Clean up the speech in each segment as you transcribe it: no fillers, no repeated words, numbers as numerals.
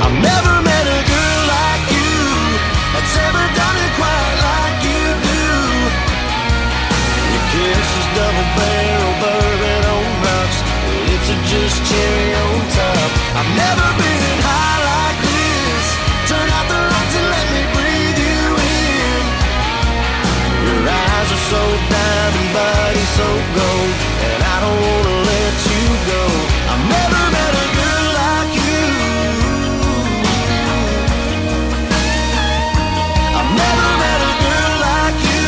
I've never met a girl like you that's ever done it quite like you do. Your kiss is double barrel bourbon on rocks, lips are just cherry on top. I've never been high like this. Turn out the lights and let me breathe you in. Your eyes are so diamond, body so gold, and I don't wanna let you go. I've never met a girl like you. I've never met a girl like you.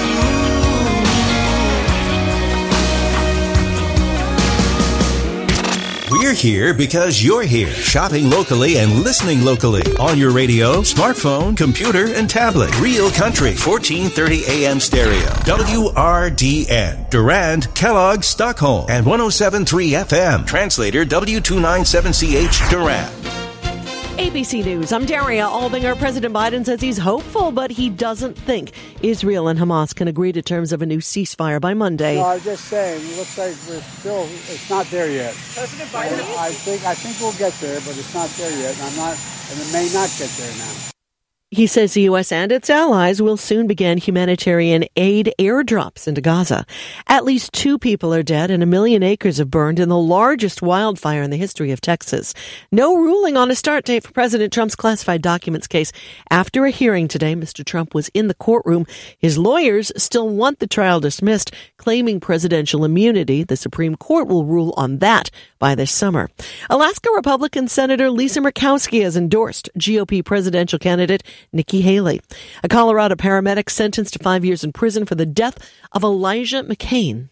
We're here because you're here. Shopping locally and listening locally. On your radio, smartphone, computer, and tablet. Real Country, 1430 AM stereo. WRDN. Durand, Kellogg, Stockholm. And 107.3 FM. Translator W297CH, Durand. ABC News, I'm Daria Albinger. President Biden says he's hopeful, but he doesn't think Israel and Hamas can agree to terms of a new ceasefire by Monday. No, I'm just saying, it looks like it's not there yet. President Biden? I think we'll get there, but it's not there yet, and it may not get there now. He says the U.S. and its allies will soon begin humanitarian aid airdrops into Gaza. At least 2 people are dead and 1 million acres have burned in the largest wildfire in the history of Texas. No ruling on a start date for President Trump's classified documents case. After a hearing today, Mr. Trump was in the courtroom. His lawyers still want the trial dismissed, claiming presidential immunity. The Supreme Court will rule on that by this summer. Alaska Republican Senator Lisa Murkowski has endorsed GOP presidential candidate Nikki Haley. A Colorado paramedic sentenced to 5 years in prison for the death of Elijah McClain.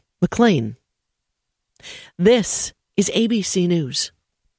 This is ABC News.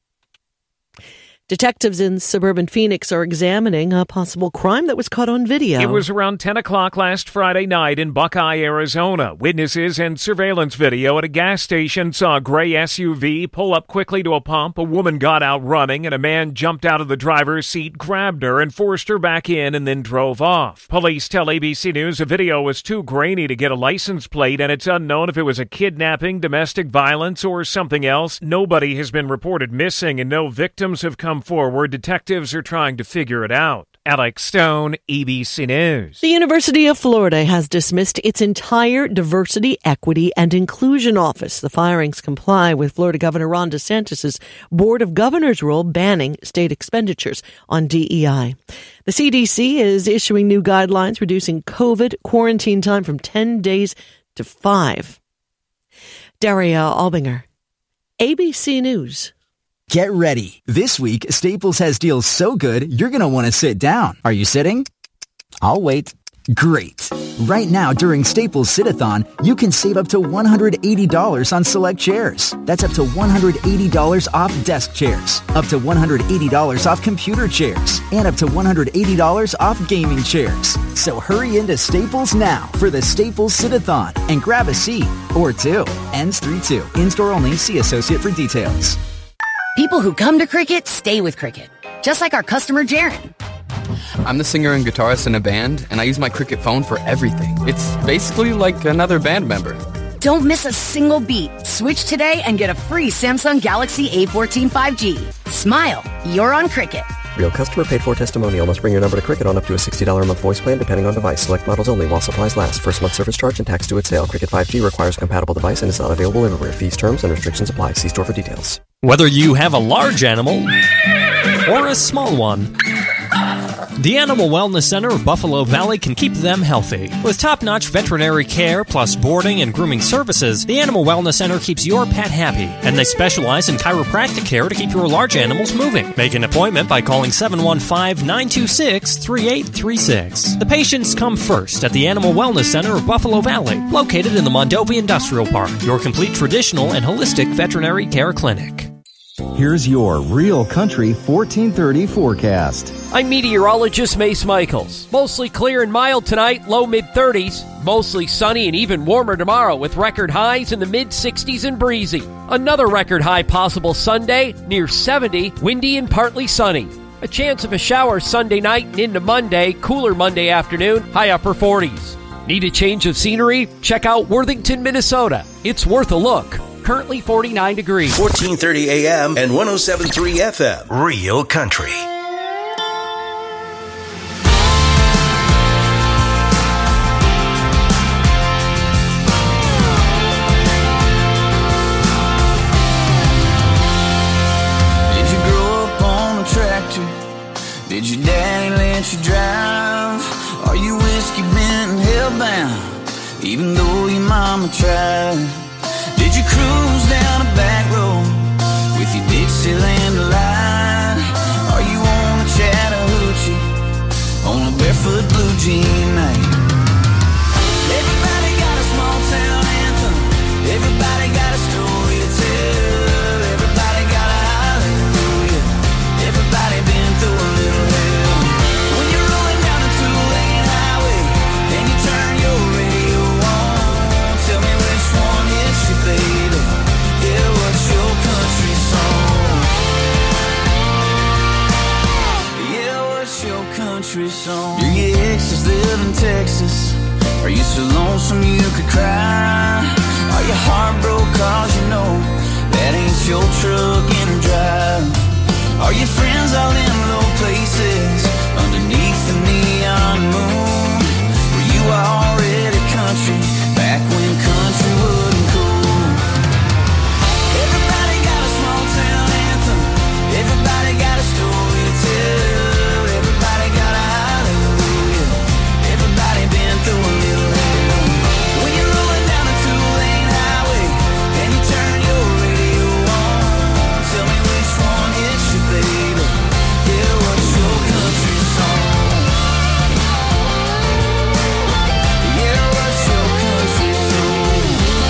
Detectives in suburban Phoenix are examining a possible crime that was caught on video. It was around 10 o'clock last Friday night in Buckeye, Arizona. Witnesses and surveillance video at a gas station saw a gray SUV pull up quickly to a pump. A woman got out running, and a man jumped out of the driver's seat, grabbed her, and forced her back in and then drove off. Police tell ABC News the video was too grainy to get a license plate, and it's unknown if it was a kidnapping, domestic violence, or something else. Nobody has been reported missing, and no victims have come forward. Detectives are trying to figure it out. Alex Stone, ABC News. The University of Florida has dismissed its entire Diversity, Equity, and Inclusion Office. The firings comply with Florida Governor Ron DeSantis' Board of Governors rule banning state expenditures on DEI. The CDC is issuing new guidelines reducing COVID quarantine time from 10 days to 5. Daria Albinger, ABC News. Get ready. This week, Staples has deals so good, you're going to want to sit down. Are you sitting? I'll wait. Great. Right now, during Staples Sit-a-thon, you can save up to $180 on select chairs. That's up to $180 off desk chairs, up to $180 off computer chairs, and up to $180 off gaming chairs. So hurry into Staples now for the Staples Sit-a-thon and grab a seat or 2. Ends 3/2. In-store only. See associate for details. People who come to Cricket stay with Cricket, just like our customer Jaron. I'm the singer and guitarist in a band, and I use my Cricket phone for everything. It's basically like another band member. Don't miss a single beat. Switch today and get a free Samsung Galaxy A14 5G. Smile, you're on Cricket. Real customer paid for testimonial. Must bring your number to Cricket on up to a $60 a month voice plan depending on device. Select models only while supplies last. First month service charge and tax due at sale. Cricket 5G requires a compatible device and is not available everywhere. Fees, terms, and restrictions apply. See store for details. Whether you have a large animal or a small one, the Animal Wellness Center of Buffalo Valley can keep them healthy. With top-notch veterinary care plus boarding and grooming services, the Animal Wellness Center keeps your pet happy, and they specialize in chiropractic care to keep your large animals moving. Make an appointment by calling 715-926-3836. The patients come first at the Animal Wellness Center of Buffalo Valley, located in the Mondovì Industrial Park, your complete traditional and holistic veterinary care clinic. Here's your Real Country 1430 forecast. I'm meteorologist Mace Michaels. Mostly clear and mild tonight, low mid-30s. Mostly sunny and even warmer tomorrow with record highs in the mid-60s and breezy. Another record high possible Sunday, near 70, windy and partly sunny. A chance of a shower Sunday night and into Monday, cooler Monday afternoon, high upper 40s. Need a change of scenery? Check out Worthington, Minnesota. It's worth a look. Currently 49 degrees. 1430 AM and 107.3 FM. Real Country. Did your daddy let you drive? Are you whiskey bent and hellbound, even though your mama tried? Did you cruise down a back road with your Dixieland delight? Are you on a Chattahoochee on a barefoot blue jean night? Everybody got a small town anthem. Everybody got a story to tell. Everybody got a hallelujah. Everybody been through a little hell. When you're rolling down a two-lane highway and you turn your radio on, tell me which one hits you, baby. Yeah, what's your country song? Yeah, what's your country song? Do your exes live in Texas? Are you so lonesome you could cry? Are you heartbroken cause you know that ain't your truck in drive? Are your friends all in low places underneath the neon moon? Were you already country back when country wasn't cool? Everybody got a small town anthem. Everybody got a story to tell. Everybody got a hallelujah. Everybody been through a little hell. When you're rolling down a two-lane highway and you turn your radio on, tell me which one hits you, baby. Yeah, what's your country song? Yeah, what's your country song?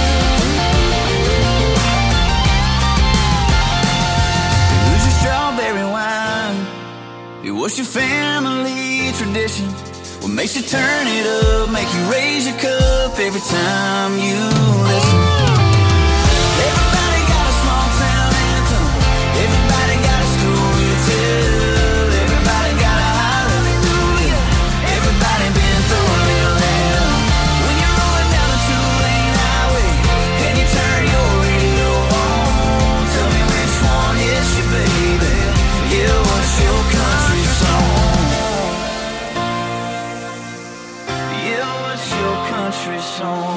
Who's your strawberry wine? What's your family tradition? What makes you turn it up, make you raise your cup every time you listen? Everybody got a small town anthem. Everybody got a story to tell. Everybody got a hallelujah. Everybody been through a little hell. When you're rolling down a two-lane highway and you turn your radio on, tell me which one hits you, baby. Yeah, what's your country song? Yeah, what's your country song?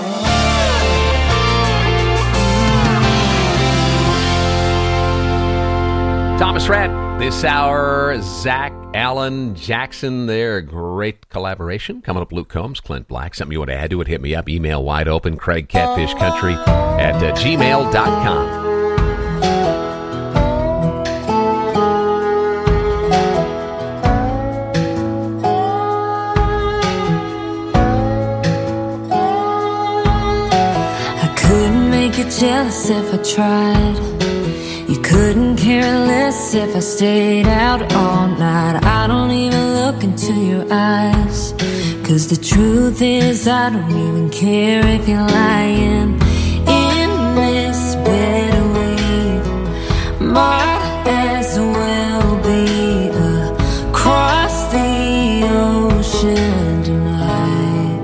Thomas Rhett, this hour, Zach, Alan, Jackson, their great collaboration. Coming up, Luke Combs, Clint Black. Something you want to add to it, hit me up. Email wide open, CraigCatfishCountry at gmail.com. Jealous if I tried. You couldn't care less if I stayed out all night. I don't even look into your eyes, 'cause the truth is I don't even care if you're lying in this bed we might as well be across the ocean tonight.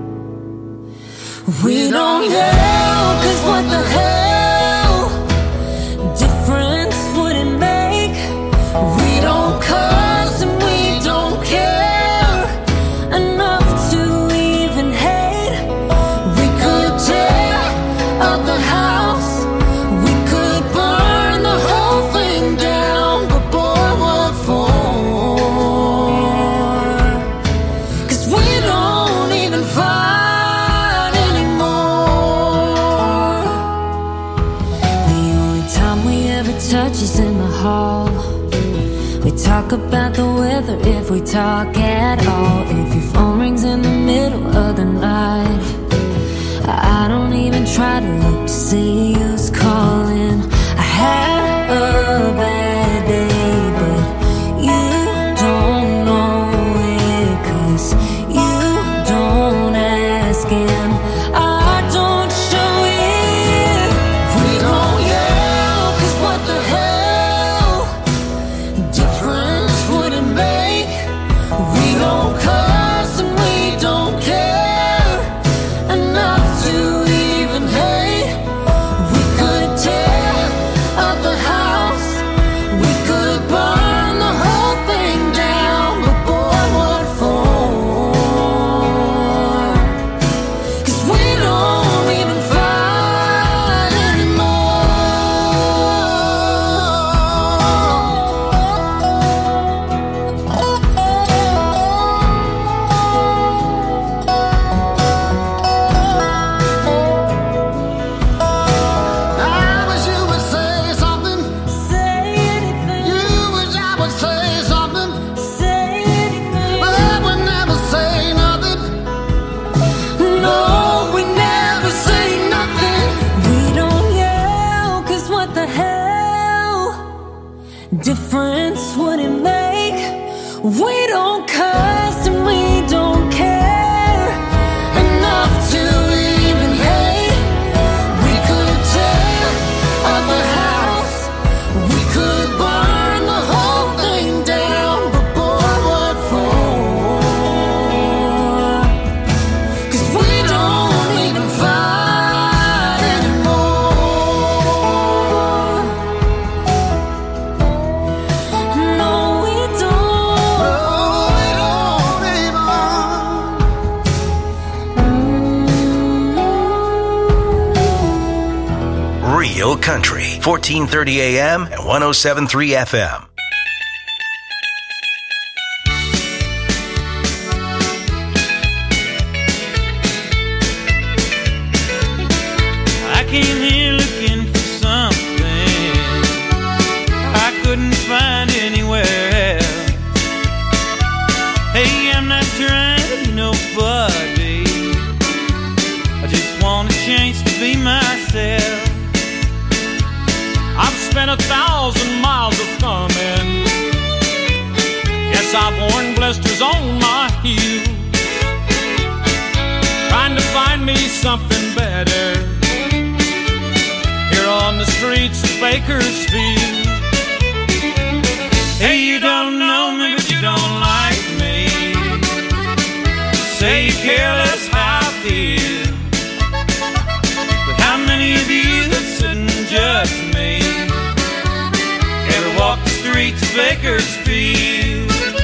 We don't know. What the hell difference would it make? We don't cuss and we don't care enough to even hate. We could tear up the house, we could burn the whole thing down, but boy, what for? 'Cause we don't even fight. Touches in the hall. We talk about the weather if we talk at all. If your phone rings in the middle of the night, I don't even try to look to see who's calling. I had a bad day, but you don't know it, 'cause you don't ask and I don't show it. We don't yell, 'cause what the hell difference would it make? We don't cuss and we don't care enough to even hate. We could tear up the house, We don't cuss and we don't care enough to even hate. We could tear up a house, we could burn the whole thing down, but boy, what for? 'Cause we don't even fight anymore. No, we Real Country, 1430 AM and 107.3 FM. I came here looking for something I couldn't find anywhere else. Hey, I'm not trying to be nobody, I just want a chance to be myself. I've spent 1,000 miles of thumbing. Yes, I've worn blisters on my heels, trying to find me something better here on the streets of Bakersfield. Hey, you don't know me, but you don't like me. Say you care less how I feel, but how many of you that sit and judge me ever walk the streets of Bakersfield?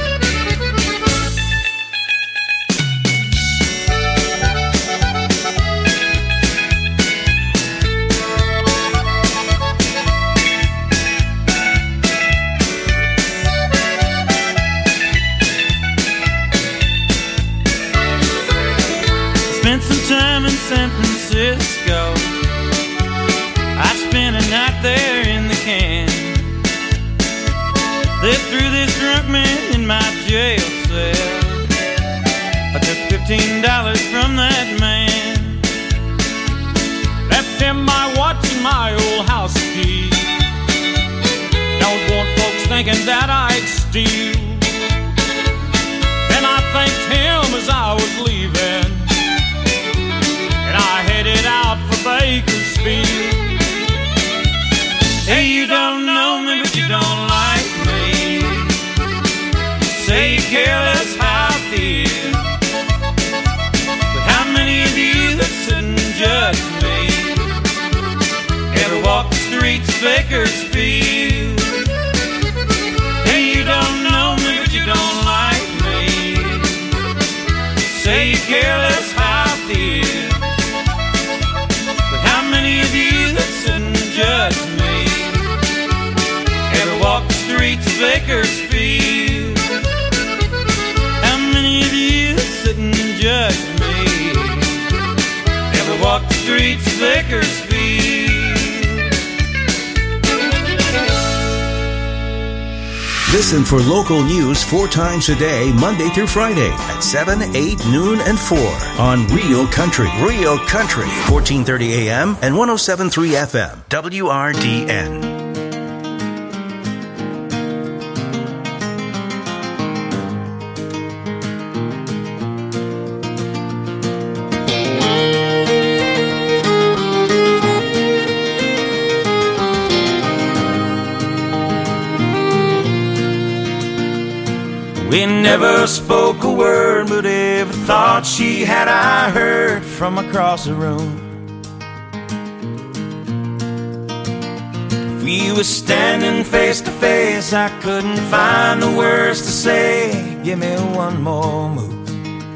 Spent some time in San Francisco, I spent a night there in the can. They threw this drunk man in my jail cell. I took $15 from that man, left him my watch and my old house key. Don't want folks thinking that I'd steal. Then I thanked him as I was leaving, and I headed out for Bakersfield. Hey, you don't know me, but you don't like me. Say you care less how I feel, but how many of you that sit and judge me ever walk the streets of Bakersfield? Hey, you don't know me, but you don't like me. Say you care less how I feel, but how many of you that sit and judge me ever walk the streets of Bakersfield? How many of you that sit and judge me ever walk the streets of Bakersfield? Listen for local news 4 times a day, Monday through Friday at 7, 8, noon, and 4 on Real Country. Real Country, 1430 AM and 107.3 FM, WRDN. We never spoke a word, but every thought she had I heard from across the room. If we were standing face to face, I couldn't find the words to say. Give me one more move.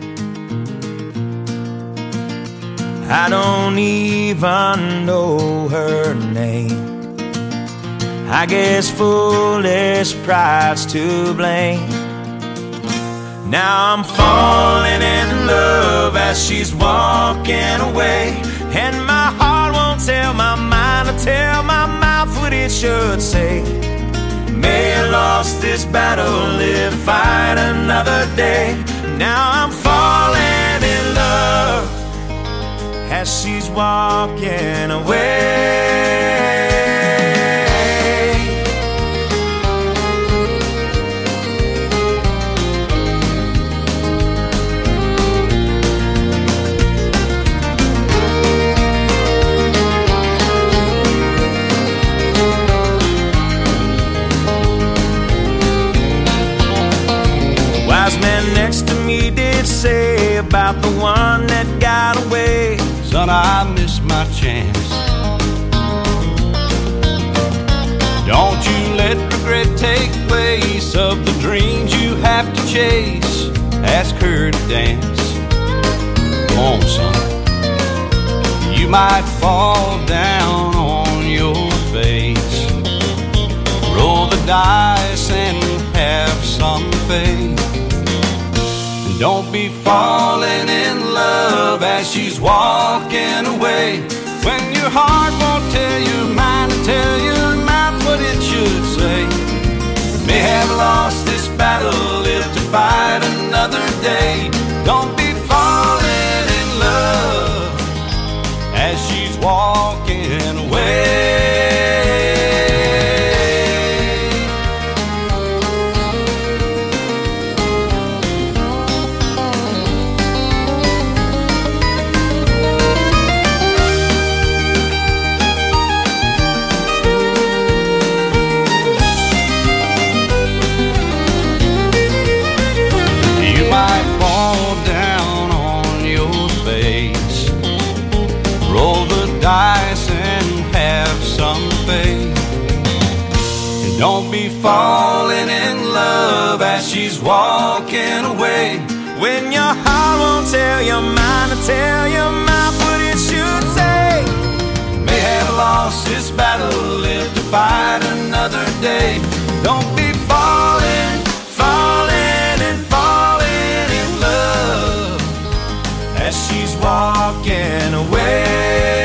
I don't even know her name. I guess foolish pride's to blame. Now I'm falling in love as she's walking away, and my heart won't tell my mind or tell my mouth what it should say. May have lost this battle, live, fight another day. Now I'm falling in love as she's walking away. wise man next to me did say about the one that got away. Son, I missed my chance. Don't you let regret take place of the dreams you have to chase. Ask her to dance. Come on, son. You might fall down on your face. Roll the dice and have some faith. And don't be falling in love as she's walking away. When your heart won't tell your mind to tell your mouth what it should say. May have lost this battle, live to fight another day. Don't be falling in love as she's walking away. Dice and have some faith. And don't be falling in love as she's walking away. When your heart won't tell your mind to tell your mouth what it should say. May have lost this battle, live to fight another day. Don't be falling, falling and falling in love as she's walking away.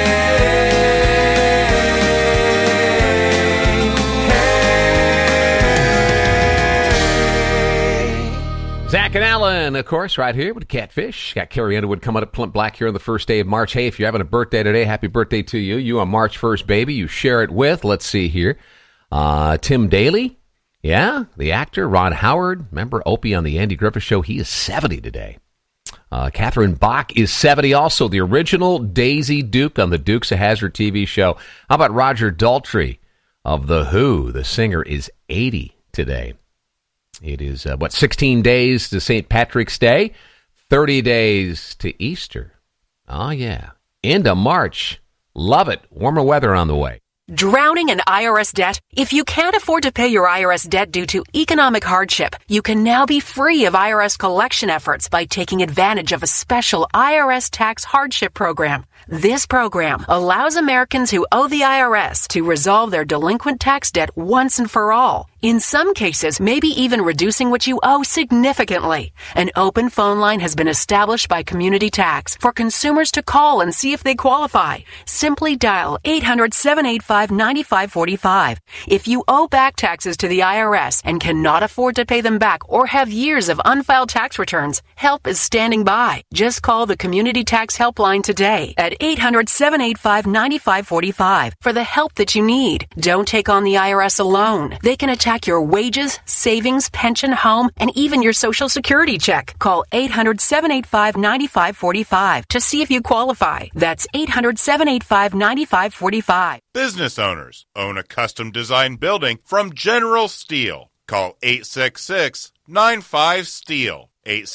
Zach and Alan, of course, right here with Catfish. Got Carrie Underwood coming up, Plump Black here on the first day of March. Hey, if you're having a birthday today, happy birthday to you. You on March 1st, baby. You share it with, let's see here, Tim Daly. Yeah, the actor. Ron Howard. Remember Opie on the Andy Griffith Show? He is 70 today. Catherine Bach is 70 also. The original Daisy Duke on the Dukes of Hazzard TV show. How about Roger Daltrey of The Who? The singer is 80 today. It is, 16 days to St. Patrick's Day, 30 days to Easter. Oh, yeah. Into March. Love it. Warmer weather on the way. Drowning in IRS debt? If you can't afford to pay your IRS debt due to economic hardship, you can now be free of IRS collection efforts by taking advantage of a special IRS tax hardship program. This program allows Americans who owe the IRS to resolve their delinquent tax debt once and for all. In some cases, maybe even reducing what you owe significantly. An open phone line has been established by Community Tax for consumers to call and see if they qualify. Simply dial 800-785-9545. If you owe back taxes to the IRS and cannot afford to pay them back or have years of unfiled tax returns, help is standing by. Just call the Community Tax Helpline today at 800-785-9545 for the help that you need. Don't take on the IRS alone. They can attack your wages, savings, pension, home, and even your Social Security check. Call 800-785-9545 to see if you qualify. That's 800-785-9545. Business owners own a custom-designed building from General Steel. Call 866-95-STEEL.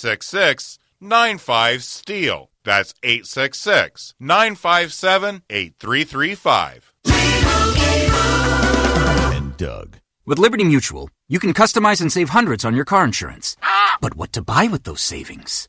866-95-STEEL. That's 866-957-8335. And Doug. With Liberty Mutual, you can customize and save hundreds on your car insurance. But what to buy with those savings?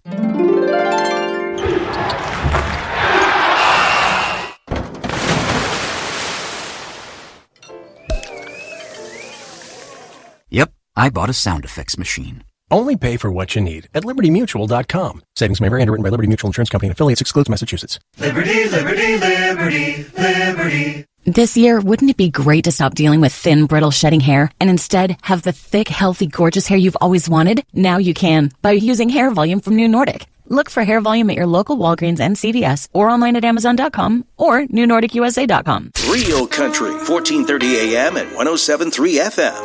Yep, I bought a sound effects machine. Only pay for what you need at LibertyMutual.com. Savings may vary. Underwritten by Liberty Mutual Insurance Company and affiliates. Excludes Massachusetts. Liberty, liberty, liberty, liberty. This year, wouldn't it be great to stop dealing with thin, brittle, shedding hair and instead have the thick, healthy, gorgeous hair you've always wanted? Now you can by using Hair Volume from New Nordic. Look for Hair Volume at your local Walgreens and CVS or online at Amazon.com or NewNordicUSA.com. Real Country, 1430 AM and 107.3 FM.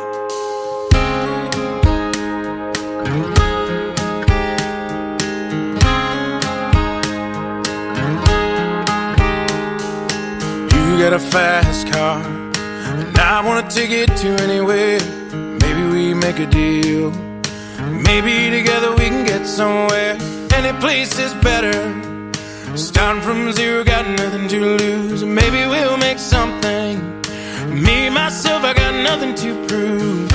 You got a fast car, and I want to take it to anywhere. Maybe we make a deal. Maybe together we can somewhere. Any place is better. Starting from zero, got nothing to lose. Maybe we'll make something. Me, myself, I got nothing to prove.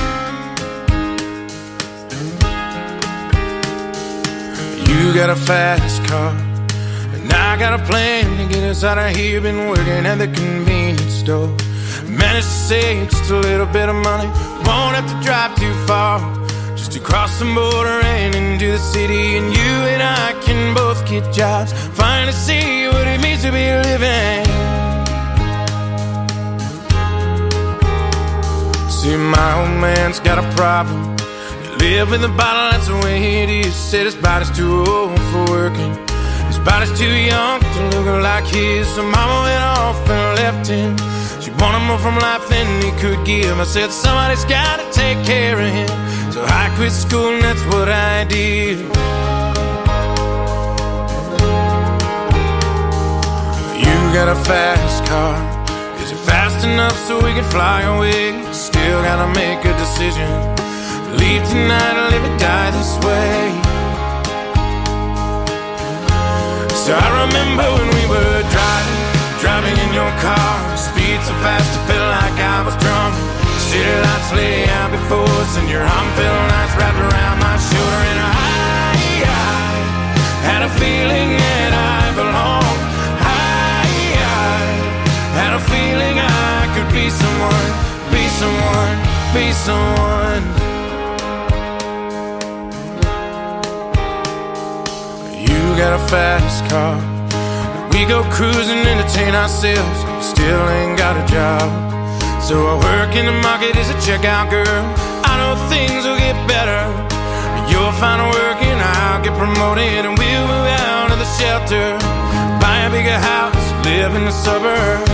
You got a fast car, and I got a plan to get us out of here. Been working at the convenience store. Managed to save just a little bit of money. Won't have to drive too far, just to cross the border and into the city. And you and I can both get jobs, finally see what it means to be living. See, my old man's got a problem. He live with a bottle, that's the way it is. Said his body's too old for working, his body's too young to look like his. So mama went off and left him. She wanted more from life than he could give. I said somebody's gotta take care of him. So I quit school and that's what I did. You got a fast car, is it fast enough so we can fly away? Still gotta make a decision. Leave tonight or live or die this way. So I remember when we were driving in your car. Speed so fast I felt like I was drunk. City lights lay out before us, and your arm felt nice wrapped around my shoulder. And I had a feeling that I belonged. I had a feeling I could be someone, be someone, be someone. You got a fast car, we go cruising, entertain ourselves. Still ain't got a job, so I work in the market as a checkout girl. I know things will get better. You'll find work and I'll get promoted, and we'll move out of the shelter, buy a bigger house, live in the suburbs.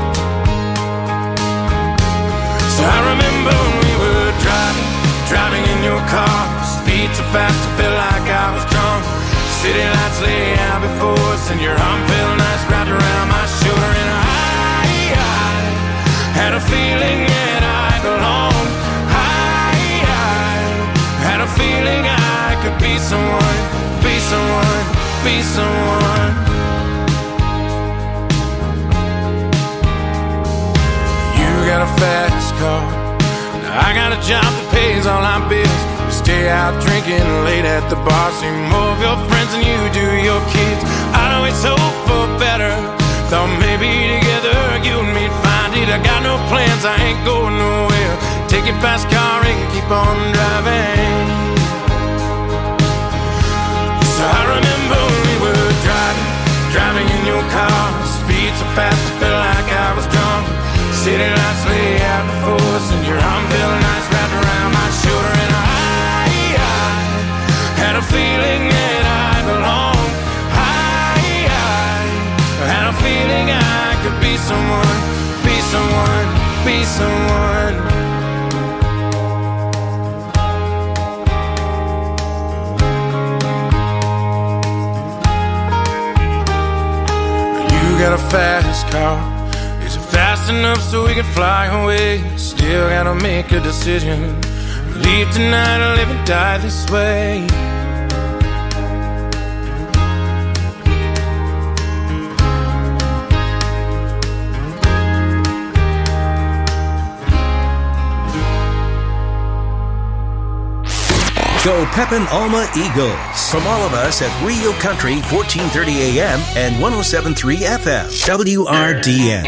So I remember when we were driving in your car. Speed so fast I felt like I was drunk. City lights lay out before us, and your arm felt nice wrapped around my shoulder. And I had a feeling that I belonged. I had a feeling I could be someone, be someone, be someone. You got a fast car, I got a job that pays all our bills. We stay out drinking late at the bar, see more of your friends than you do your kids. I know it's hope for better. Thought maybe together you and me'd find it. I got no plans, I ain't going nowhere. Take your fast car and keep on driving. So I remember when we were driving in your car. Speed so fast I felt like I was drunk. City lights lay out before us, and your arm felt nice wrapped around my shoulder. And I had a feeling that I belonged. I had a feeling I could be someone, be someone, be someone. You got a fast car, is it fast enough so we can fly away? Still gotta make a decision. Leave tonight or live and die this way. Go Pepin Alma Eagles. From all of us at Rio Country 1430 AM and 107.3 FM. WRDN.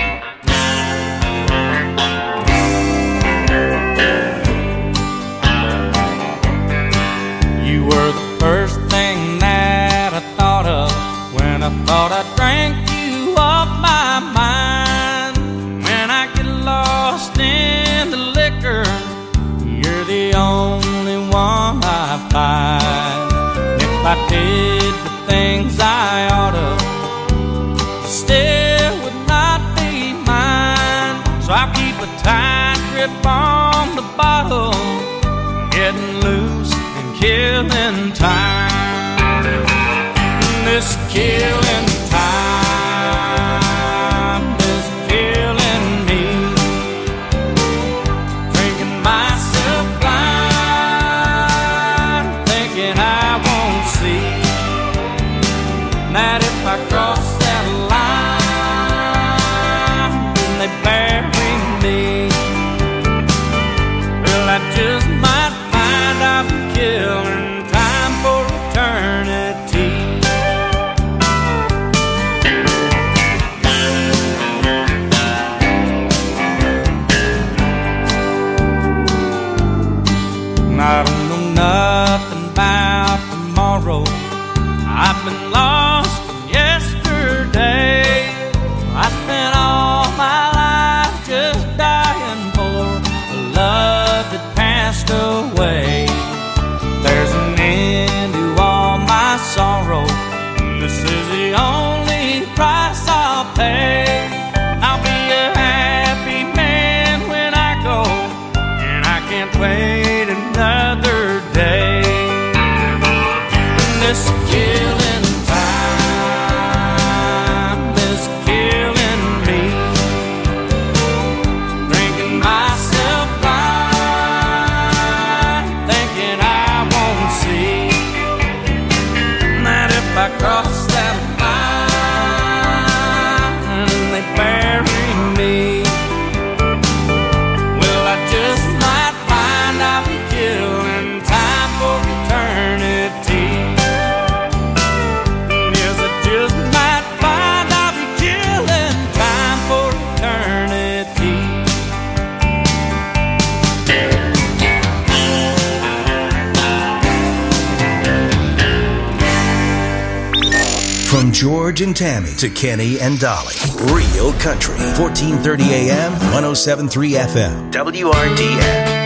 You were the first thing that I thought of when I thought I drank you off my mind. When I get lost in the liquor, you're the only one I find. If I did the things I oughta, still would not be mine. So I keep a tight grip on the bottle, getting loose and killing time. This killing time is killing me. Drinking myself blind, thinking I won't see From George and Tammy to Kenny and Dolly. Real Country. 1430 AM, 107.3 FM. WRDN.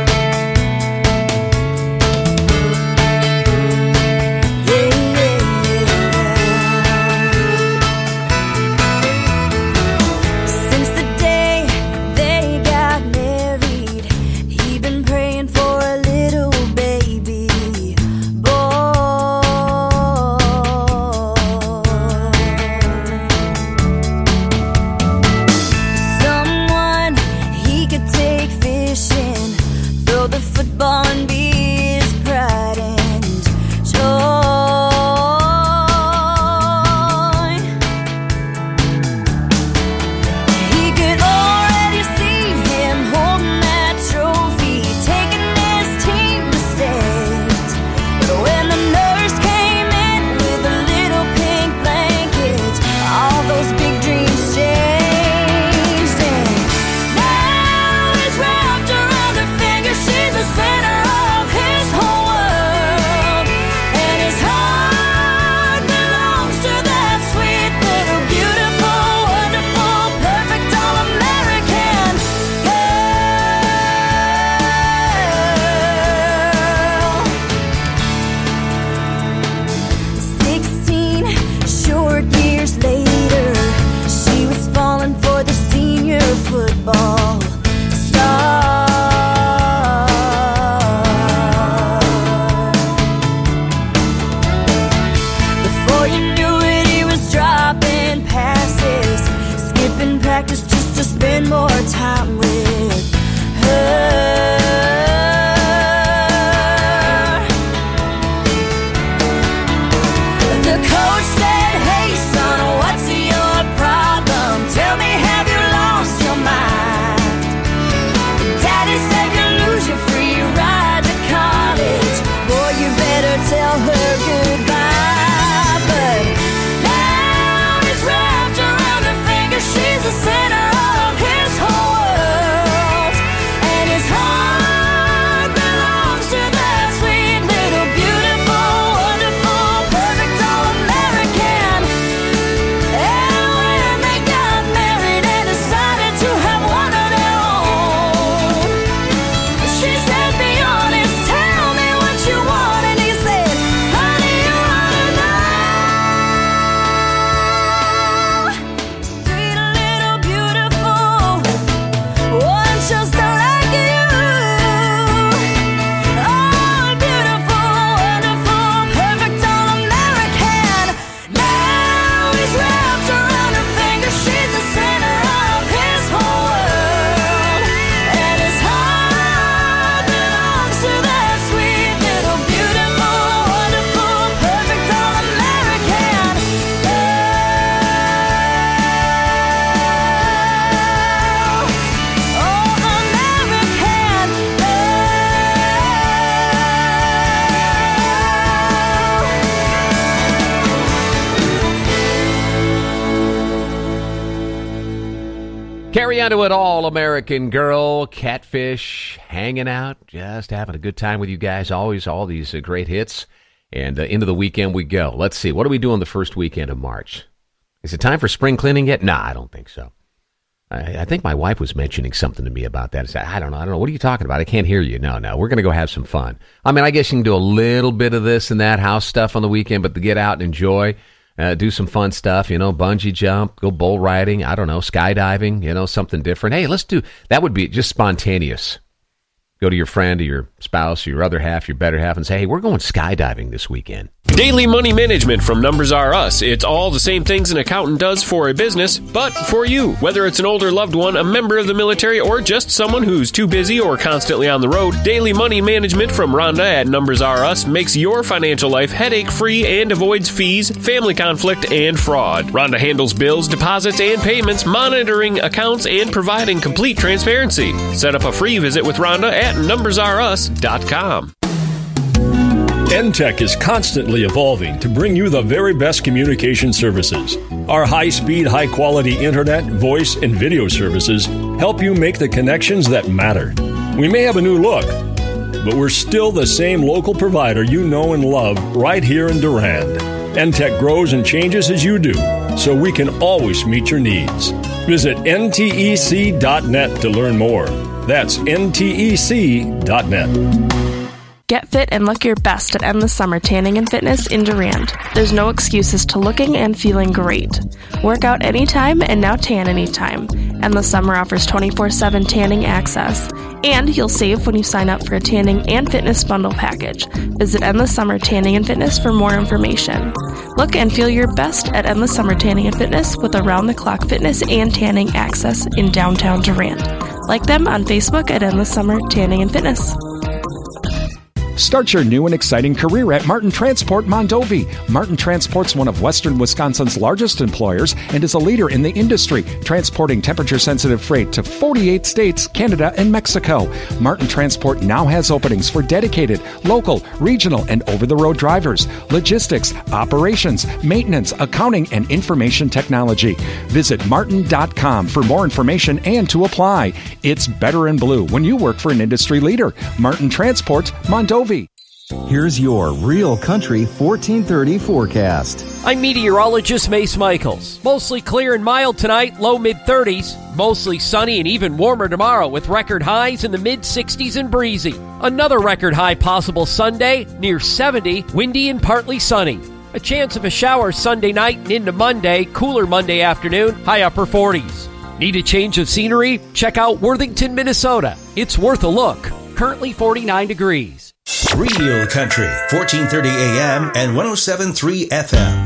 Carry on to it all, American Girl, Catfish, hanging out, just having a good time with you guys. Always all these great hits. And into the weekend we go. Let's see. What are we doing the first weekend of March? Is it time for spring cleaning yet? Nah, I don't think so. I think my wife was mentioning something to me about that. I said, I don't know. What are you talking about? I can't hear you. No. We're going to go have some fun. I mean, I guess you can do a little bit of this and that house stuff on the weekend, but to get out and enjoy, do some fun stuff, bungee jump, go bull riding, I don't know, skydiving, something different. Hey, let's do, that would be just spontaneous. Go to your friend or your spouse or your other half, your better half, and say, hey, we're going skydiving this weekend. Daily Money Management from Numbers R Us. It's all the same things an accountant does for a business, but for you. Whether it's an older loved one, a member of the military, or just someone who's too busy or constantly on the road, Daily Money Management from Rhonda at Numbers R Us makes your financial life headache-free and avoids fees, family conflict, and fraud. Rhonda handles bills, deposits, and payments, monitoring accounts, and providing complete transparency. Set up a free visit with Rhonda at numbersrus.com. NTech is constantly evolving to bring you the very best communication services. Our high-speed, high-quality internet, voice, and video services help you make the connections that matter. We may have a new look, but we're still the same local provider you know and love right here in Durand. NTech grows and changes as you do, so we can always meet your needs. Visit ntec.net to learn more. That's ntec.net. Get fit and look your best at Endless Summer Tanning and Fitness in Durand. There's no excuses to looking and feeling great. Work out anytime and now tan anytime. Endless Summer offers 24/7 tanning access. And you'll save when you sign up for a tanning and fitness bundle package. Visit Endless Summer Tanning and Fitness for more information. Look and feel your best at Endless Summer Tanning and Fitness with around-the-clock fitness and tanning access in downtown Durand. Like them on Facebook at Endless Summer Tanning and Fitness. Start your new and exciting career at Martin Transport Mondovi. Martin Transport's one of Western Wisconsin's largest employers and is a leader in the industry, transporting temperature-sensitive freight to 48 states, Canada, and Mexico. Martin Transport now has openings for dedicated, local, regional, and over-the-road drivers, logistics, operations, maintenance, accounting, and information technology. Visit martin.com for more information and to apply. It's better in blue when you work for an industry leader. Martin Transport Mondovi. Here's your Real Country 1430 forecast. I'm meteorologist Mace Michaels. Mostly clear and mild tonight, low mid-30s. Mostly sunny and even warmer tomorrow with record highs in the mid-60s and breezy. Another record high possible Sunday, near 70, windy and partly sunny. A chance of a shower Sunday night and into Monday, cooler Monday afternoon, high upper 40s. Need a change of scenery? Check out Worthington, Minnesota. It's worth a look. Currently 49 degrees. Real Country, 1430 AM and 107.3 FM.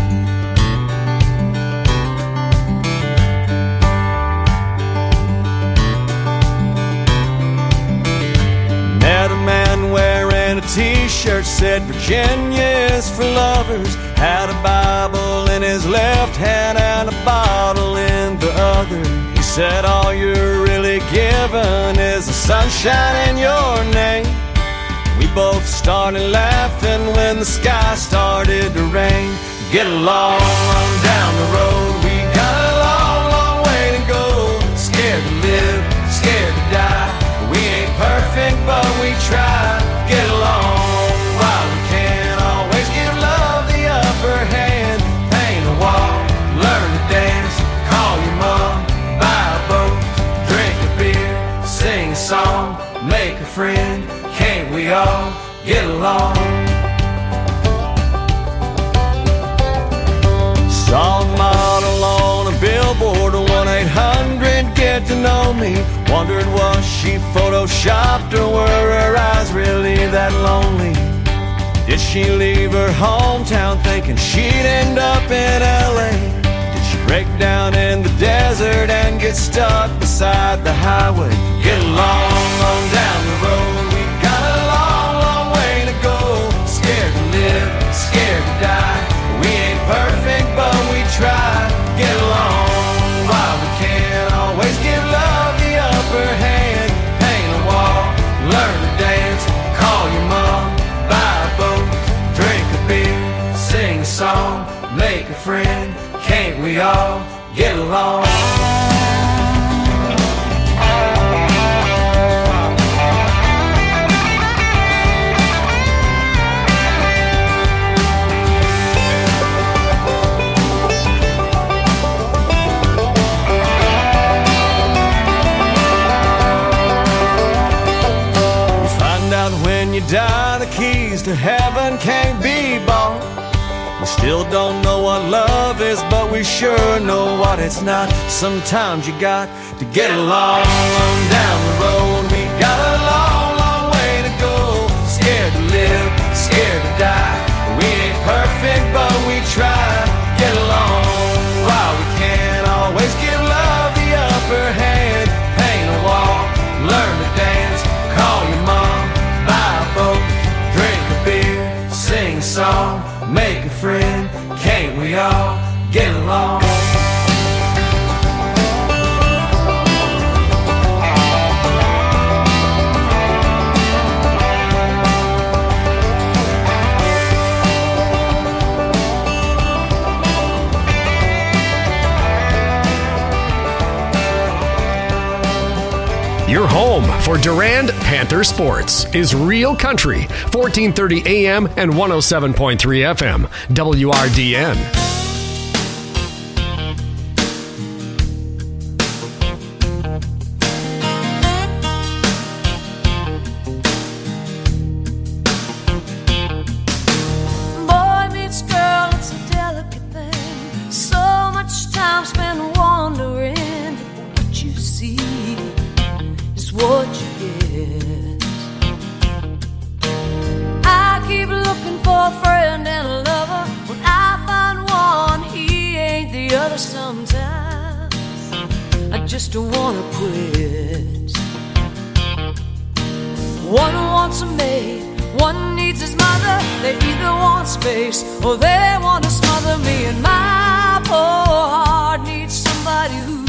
Met a man wearing a t-shirt said Virginia is for lovers. Had a Bible in his left hand and a bottle in the other. He said all you're really given is the sunshine in your name. We both started laughing when the sky started to rain. Get along on down the road. We got a long, long way to go. Scared to live, scared to die. We ain't perfect, but we try. Get along while we can. Always give love the upper hand. Paint a wall, learn to dance. Call your mom, buy a boat, drink a beer, sing a song, make a friend. Can't we all get along? Saw a model on a billboard, 1-800-GET-TO-KNOW-ME. Wondered was she photoshopped or were her eyes really that lonely? Did she leave her hometown thinking she'd end up in LA? Did she break down in the desert and get stuck beside the highway? Get along on down the road. Scared to die. We ain't perfect, but we try. Get along while we can. Always give love the upper hand. Paint a wall, learn to dance. Call your mom, buy a boat, drink a beer, sing a song, make a friend. Can't we all get along? You die, the keys to heaven can't be bought. We still don't know what love is, but we sure know what it's not. Sometimes you got to get along on down the road. We got a long, long way to go. Scared to live, scared to die. We ain't perfect, but we try. Get along while we can. Always give love the upper hand. Paint a wall, learn to dance. Call your mom, buy a boat, drink a beer, sing a song, make a friend. Can't we all get along? Your home for Durand Panther Sports is Real Country, 1430 AM and 107.3 FM, WRDN. Boy meets girl, it's a delicate thing. So much time spent wondering if what you see is what you get. I keep looking for a friend and a lover. When I find one, he ain't the other. Sometimes I just don't wanna quit. One wants a maid, one needs his mother. They either want space or they want to smother me. And my poor heart needs somebody who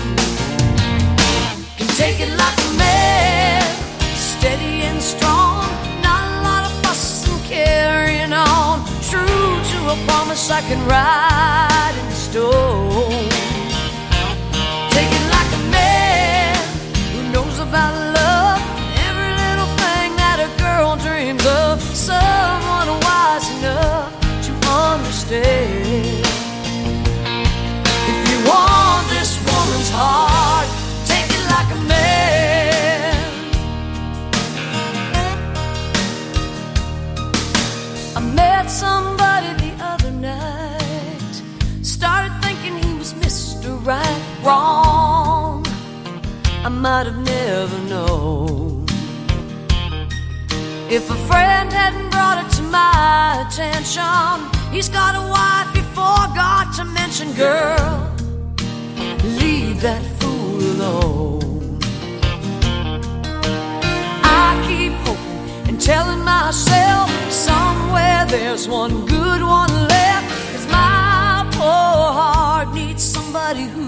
can take it like a man, steady and strong. Not a lot of fuss and carrying on. True to a promise I can write in stone. Take it like a man who knows about love. Every little thing that a girl dreams of. Someone wise enough to understand. If you want this woman's heart, take it like a man. I met somebody the other night. Started thinking he was Mr. Right, wrong. I might have never known. If a friend hadn't brought it to my attention, he's got a wife you forgot to mention. Girl, leave that fool alone. I keep hoping and telling myself somewhere there's one good one left. 'Cause my poor heart needs somebody who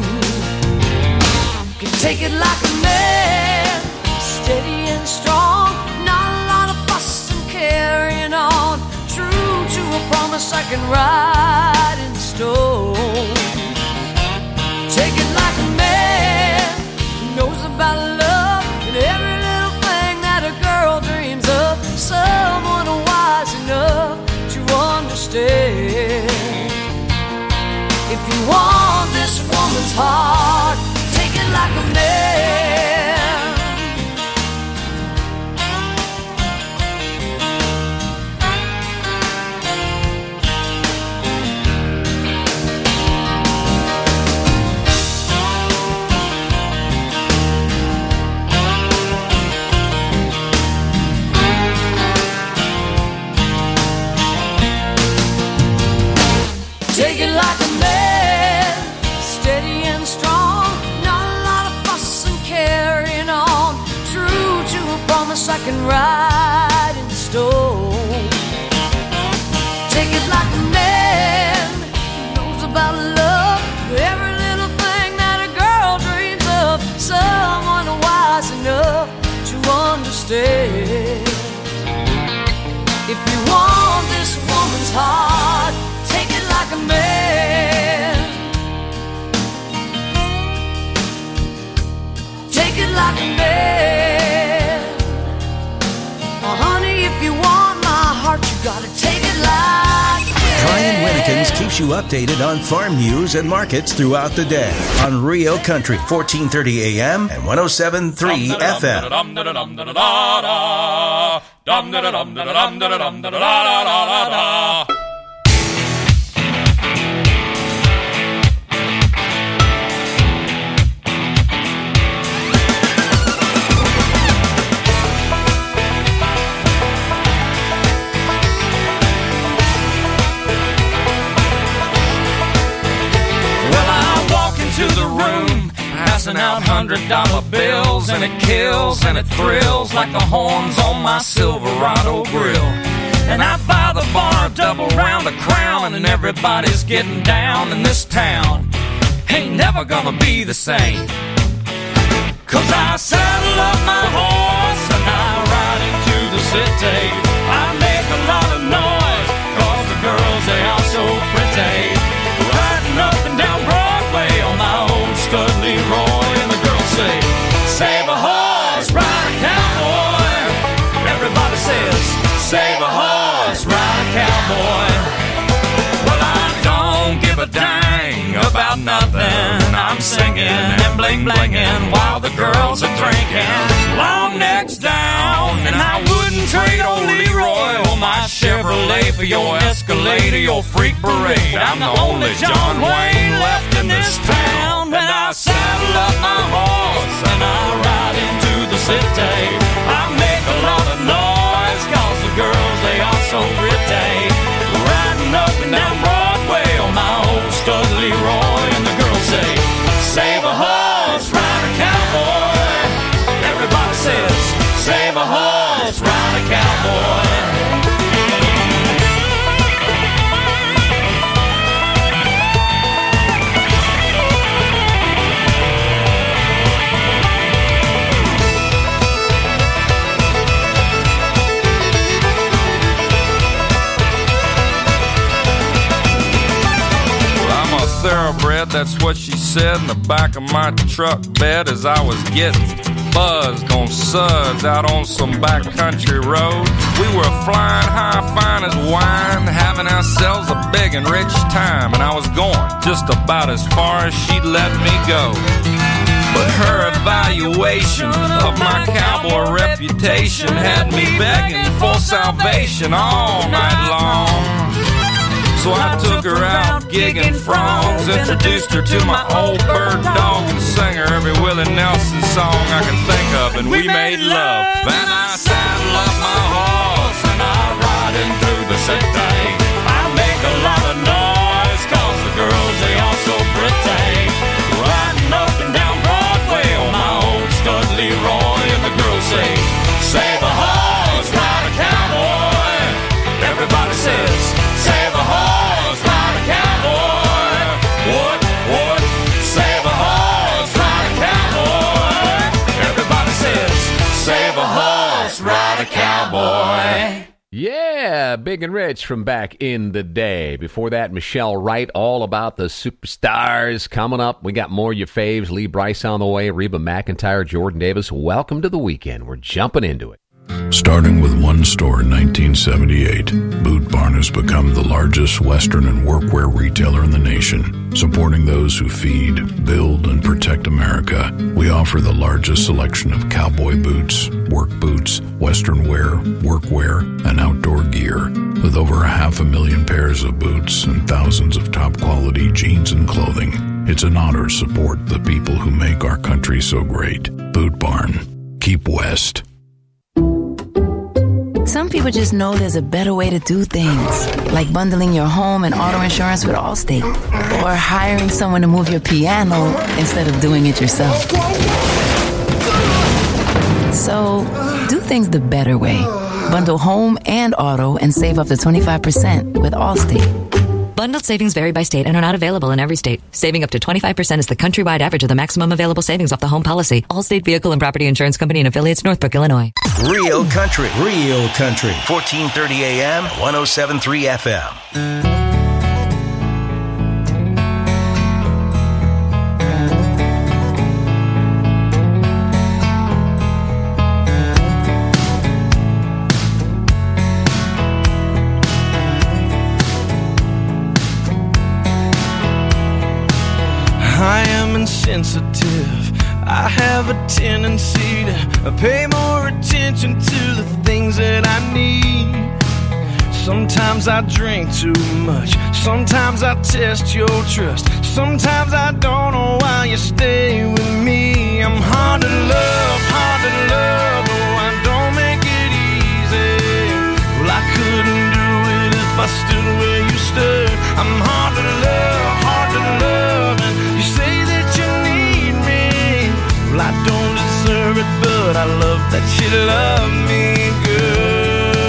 can take it like a man, steady and strong. Not a lot of fuss and carrying on. True to a promise I can write in stone. Take it like a man who knows about love and every little thing that a girl dreams of. Someone wise enough to understand. If you want this woman's heart, take it like a man. Take it like a man, steady and strong. Not a lot of fuss and carrying on. True to a promise I can write in stone. Take it like a man who knows about love. Every little thing that a girl dreams of. Someone wise enough to understand. If you want this woman's heart, take it like a man. Take it like a man. Oh, honey, if you want my heart, you gotta take it like a man. Brian Winnikins keeps you updated on farm news and markets throughout the day on Real Country, 1430 AM and 107.3 FM. To the room, passing out $100 bills, and it kills and it thrills like the horns on my Silverado grill. And I buy the bar a double round of Crown, and everybody's getting down in this town. Ain't never gonna be the same. 'Cause I saddle up my horse and I ride into the city. I make a lot of noise 'cause the girls, they are so pretty. Riding up and down Broadway on my old stud Leroy, and the girls say, save a horse, ride a cowboy. horse, ride a cowboy. Well, I don't give a dang about nothing. I'm singing and bling-blinging while the girls are drinking. Long necks down, and I wouldn't trade old Leroy or my Chevrolet for your Escalade or your freak parade. I'm the only John Wayne left in this town. And I saddle up my horse and I ride into the city. I make a lot of noise, cause the girls, they are so pretty. Riding up and down Broadway on my old stud Leroy. And the girls say, save a horse, ride a cowboy. Everybody says, save a horse, ride a cowboy. Thoroughbred, that's what she said in the back of my truck bed as I was getting buzzed on suds out on some backcountry road. We were flying high, fine as wine, having ourselves a big and rich time, and I was going just about as far as she'd let me go. But her evaluation of my cowboy reputation had me begging for salvation all night long. So I took her out gigging frogs, introduced her to my old bird dog, and sang her every Willie Nelson song I could think of, and we made love. Then I saddle up my horse and I ride in through the city. I make a lot of noise, cause the girls, they are so pretty. Riding up and down Broadway on my old stud Leroy, and the girls say, save a horse, ride a cowboy. Everybody says, save a horse, ride a cowboy. What? Save a horse, ride a cowboy. Everybody says, save a horse, ride a cowboy. Yeah, Big and Rich from back in the day. Before that, Michelle Wright, all about the superstars. Coming up, we got more of your faves. Lee Brice on the way, Reba McEntire, Jordan Davis. Welcome to the weekend. We're jumping into it. Starting with one store in 1978, Boot Barn has become the largest Western and workwear retailer in the nation. Supporting those who feed, build, and protect America, we offer the largest selection of cowboy boots, work boots, Western wear, workwear, and outdoor gear. With over 500,000 pairs of boots and thousands of top-quality jeans and clothing, it's an honor to support the people who make our country so great. Boot Barn. Keep West. Some people just know there's a better way to do things, like bundling your home and auto insurance with Allstate, or hiring someone to move your piano instead of doing it yourself. So, do things the better way. Bundle home and auto and save up to 25% with Allstate. Bundled savings vary by state and are not available in every state. Saving up to 25% is the countrywide average of the maximum available savings off the home policy. Allstate Vehicle and Property Insurance Company and affiliates, Northbrook, Illinois. Real country. 1430 AM, 107.3 FM. I am insensitive. I have a tendency to pay more attention to the things that I need. Sometimes I drink too much. Sometimes I test your trust. Sometimes I don't know why you stay with me. I'm hard to love, oh, I don't make it easy. Well, I couldn't do it if I stood where you stood. I'm hard to love, and you say that you need me. Well, I don't deserve it, but I love that you love me good.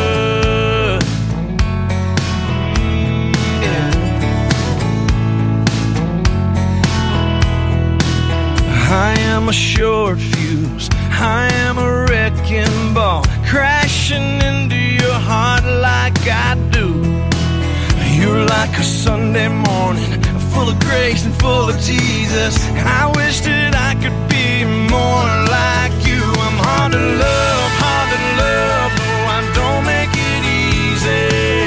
I am a short fuse, I am a wrecking ball, crashing into your heart like I do. You're like a Sunday morning, full of grace and full of Jesus. I wish that I could be more like you. I'm hard to love, oh, I don't make it easy.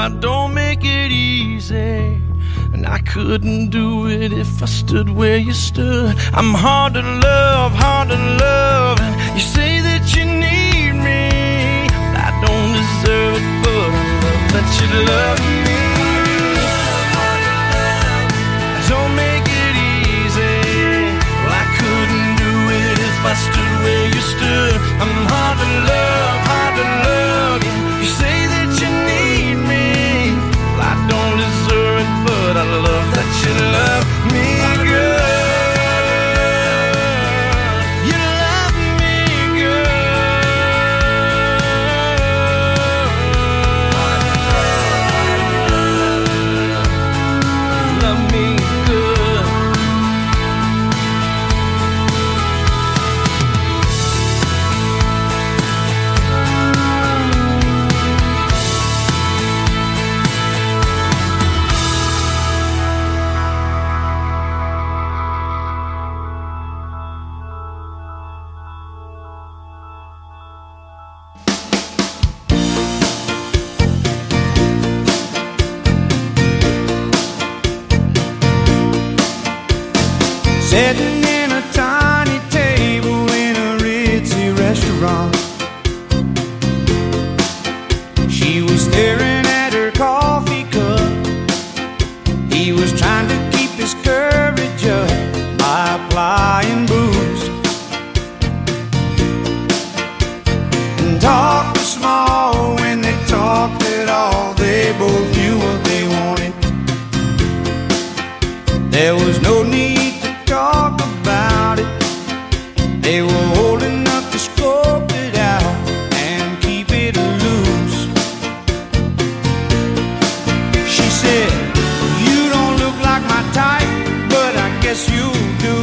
don't make it easy. And I couldn't do it if I stood where you stood. I'm hard to love, and you say that you need me. I don't deserve it, but I love that you love me. Don't make it easy. Well, I couldn't do it if I stood where you stood. I'm hard to love, you say that you need me. Well, I don't deserve it, but I love that you love me, girl. You love me, girl. Love me good. Sitting in a tiny table in a ritzy restaurant, she was staring at her coffee cup. He was trying to keep his courage up by applying booze and talk was small when they talked at all. They both knew what they wanted. There was no need talk about it. They were old enough to scope it out and keep it loose. She said, you don't look like my type, but I guess you do.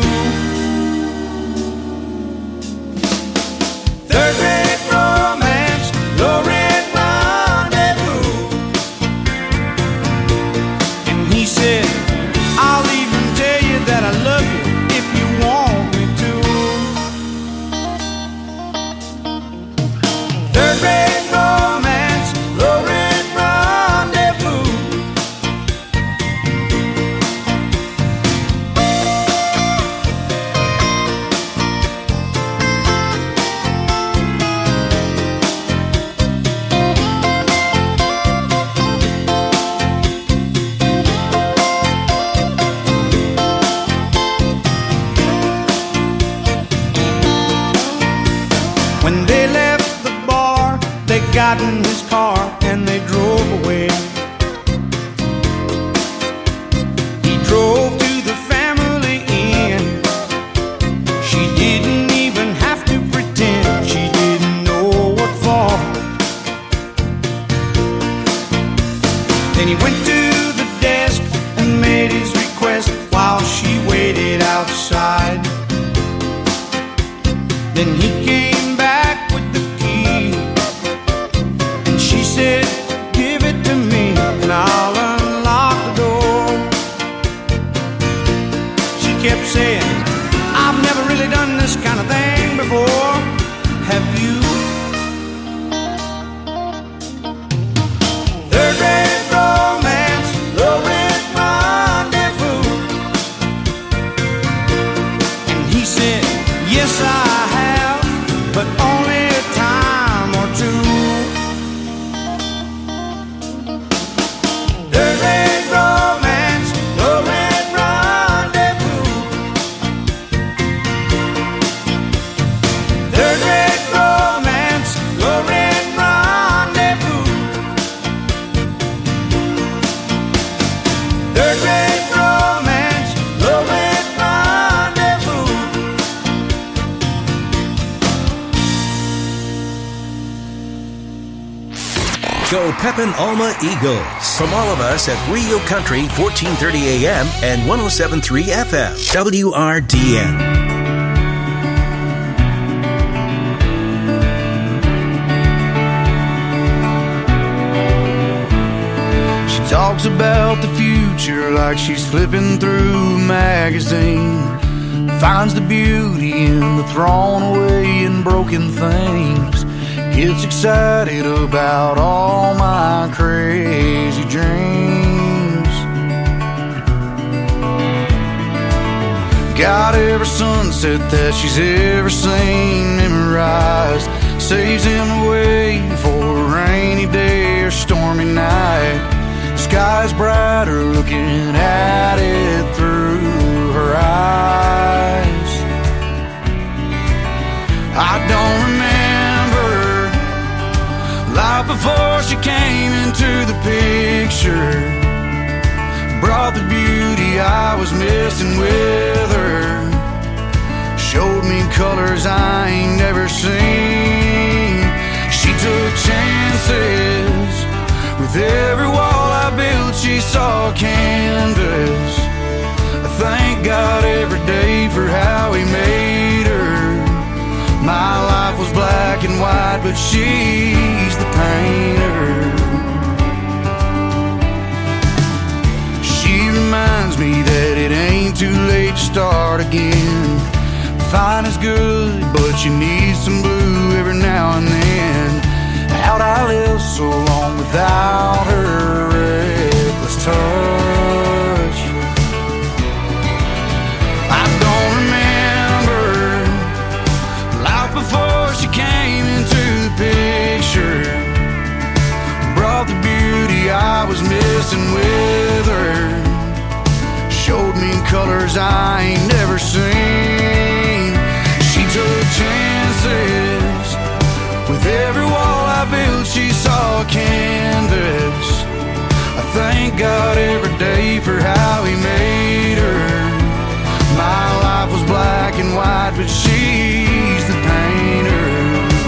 Third rate romance, low rate rendezvous. And he said, I'll even tell you that I love you if you want me to. Third rate romance, low rate rendezvous. When they left the bar, they got in his car and they drove away. He drove to the family inn. She didn't even have to pretend she didn't know what for. Then he went to the desk and made his request while she waited outside. Then he came back with the key, and she said, give it to me and I'll unlock the door. She kept saying, I've never really done this kind of thing before. Have you? Third rate romance, low rate rendezvous. And he said, yes, I have, but only a time or two. Third rate romance, low rate rendezvous. Third rate romance, low rate rendezvous. Third rate romance, low rate rendezvous. Go Pepin Alma Eagles. From all of us at Rio Country, 1430 AM and 107.3 FM. WRDN. She talks about the future like she's flipping through a magazine. Finds the beauty in the thrown away and broken things. Gets excited about all my crazy Got every sunset that she's ever seen memorized. Saves him away for a rainy day or stormy night. The sky's brighter looking at it through her eyes. I don't remember life before she came into the picture. Brought the beauty I was missing with her. Showed me colors I ain't never seen. She took chances. With every wall I built she saw canvas. I thank God every day for how he made her. My life was black and white, but she's the painter. She reminds me that it ain't too late to start again. Fine is good, but you need some blue every now and then. How'd I live so long without her reckless touch? I don't remember life before she came into the picture. Brought the beauty I was missing with her. Showed me colors I ain't never seen. She took chances. With every wall I built she saw canvas. I thank God every day for how he made her. My life was black and white, but she's the painter.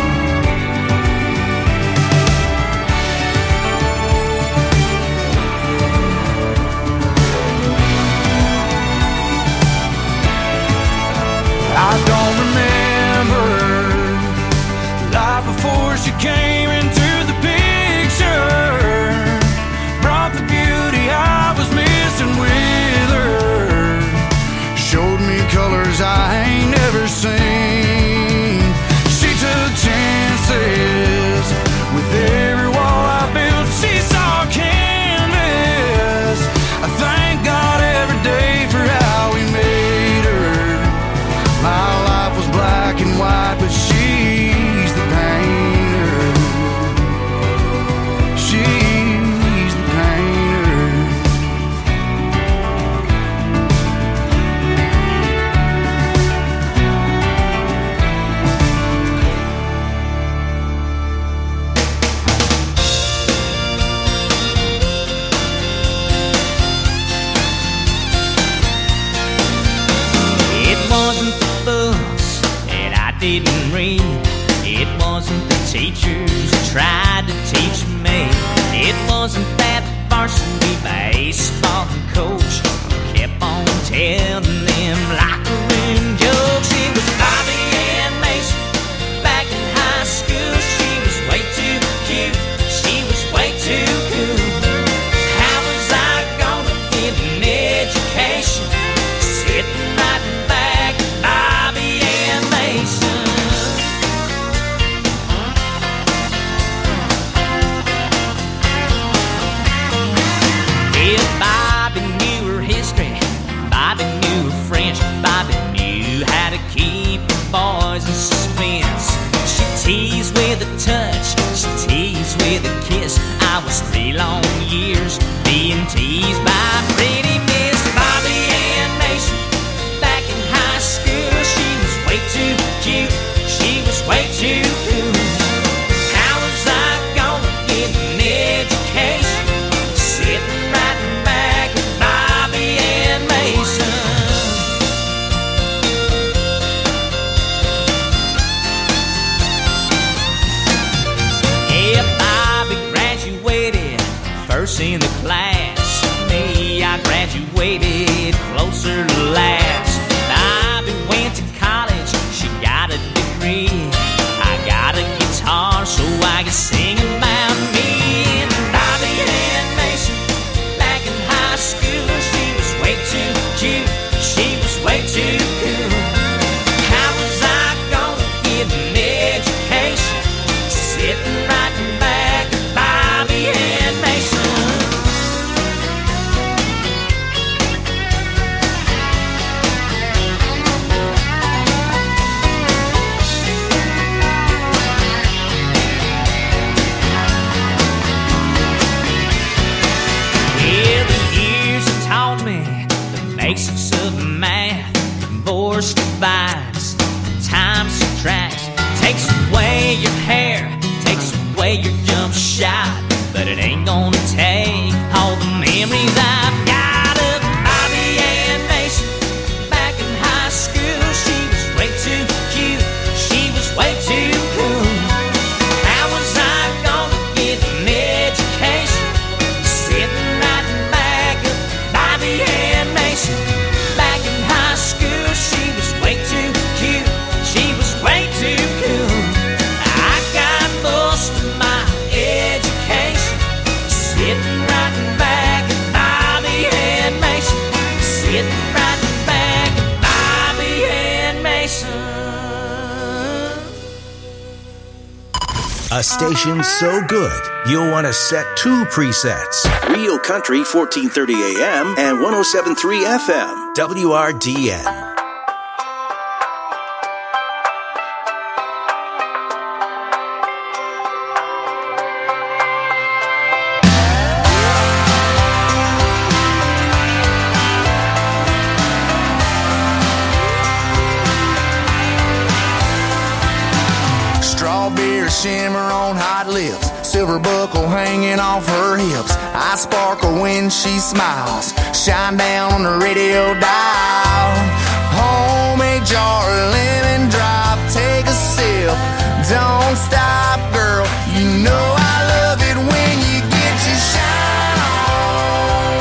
I don't remember life before she came into the picture. Brought the beauty I was missing with her. Showed me colors I ain't never seen. She took chances. With every wall I built she saw canvas. I thank God every day for how he made her. My life was black and white, but she's the painter. She's the painter. It wasn't the books that I didn't read. It wasn't the teachers who tried to teach me. It wasn't that varsity baseball coach who kept on telling them locker room jokes. It was Bobby and Mason back in high school. She was way too cute. She was way too cool. How was I gonna get an education sitting right back at Bobby and Mason? If Bobby knew her history, Bobby knew her French, Bobby knew how to keep the boys in suspense. She teased with a touch, she teased with a kiss. I was 3 long years being teased by pretty Miss Bobby and Mason. Back in high school, she was way too cute, she was way too cool. How was I gonna get an education sitting right back at Bobby and Mason? Yeah, Bobby graduated first in the class. Me, I graduated closer to last. Bobby went to college, she got a degree. I got a guitar so I could sing about me. And Bobby and Mason, back in high school, she was way too cute, she was way too cool. How was I gonna get an education sitting right back at Bobby and Mason? force divides, time subtracts, takes away your hair, takes away your jump shot, but it ain't gonna take all the memories I've got of Bobby Ann Mason. Back in high school, she was way too cute, she was way too cool. How was I gonna get an education sitting right back of Bobby Ann Mason? Back in high school, she was way too cute, she was way too cool. I got most of my education sitting right back of Bobby Ann Mason, sitting right back of Bobby Ann Mason. A station so good, you'll want to set two presets. Real Country 1430 AM and 107.3 FM, WRDN. Strawberry shimmer on hot lips, silver buckle hanging off her hips. I sparkle when she smiles, shine down on the radio dial. Homemade jar of lemon drop.